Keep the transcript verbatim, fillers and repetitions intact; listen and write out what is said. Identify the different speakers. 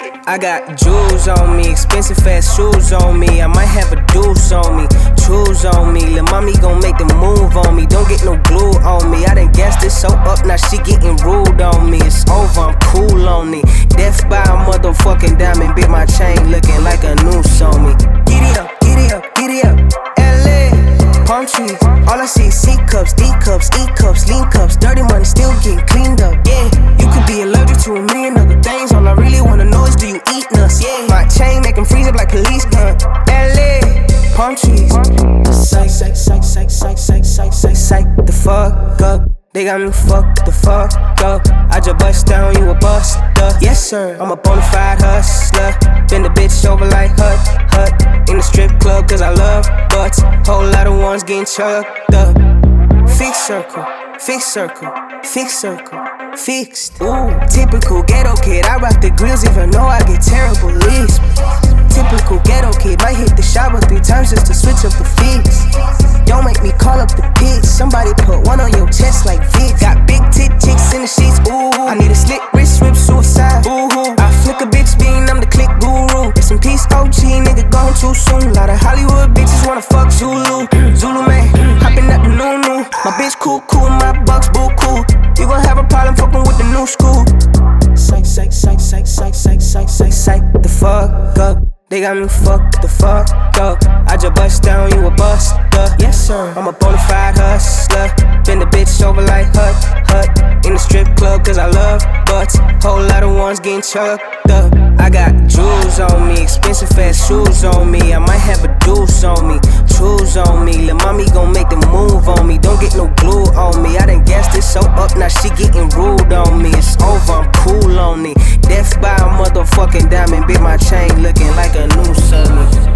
Speaker 1: I got jewels on me, expensive fast shoes on me. I might have a deuce on me, choose on me. Lil' mommy gon' make the move on me. Don't get no glue on me. I done gassed this so up, now she getting rude on me. It's over, I'm cool on it. Death by a motherfucking diamond, bit my chain looking like a noose on me. Giddy up, giddy up, giddy up, L A. Palm trees, all I see is C cups, D cups, E cups, lean cups. Dirty money still getting cleaned up, yeah. You could be allergic to a million other things. All I really wanna know is, do you eat nuts? Yeah. My chain make 'em freeze up like police gun. L A, palm trees. Psych, psych, psych, psych, psych, psych, psych, psych, psych the fuck up. They got me fucked the fuck up. I just bust down, you a buster. Yes sir, I'm a bonafide hustler. Bend the bitch over like hut, hut. In the strip club cause I love butts. Whole lot of ones getting chucked up. Fixed circle, fixed circle, fixed circle, fixed. Ooh, typical ghetto kid. I rock the grills even though I get terrible leads. Typical ghetto kid. Might hit the shower three times just to switch up the feeds. Don't make me call up the pigs. Somebody put one on your chest like Vic. Got big tit chicks in the sheets. Ooh, I need a slit wrist whip suicide. Ooh, I flick a bitch bean. I'm the click guru. Rest in peace O G, nigga gone too soon. Lot of Hollywood bitches wanna fuck Zulu. Zulu man, hopping at the new new. My bitch cool cool, my bucks boo cool. You gon' have a problem fucking with the new school. Psych, psych, psych, psych, psych, psych, psych, psych, psych the fuck up. They got me fucked the fuck up. I just bust down, you a buster. Yes sir, I'm a bonafide hustler. Bend the bitch over like hut, hut. In the strip club cause I love butts. Whole lot of ones getting chucked up. I got jewels on me, expensive fast shoes on me. I might have a deuce on me, choose on me. Lil' mommy gon' make the move on me. Don't get no glue on me. I done gassed this so up, now she getting rude on me. It's over, I'm cool on it. Death by a motherfucking diamond, bit my chain looking like a noose on me.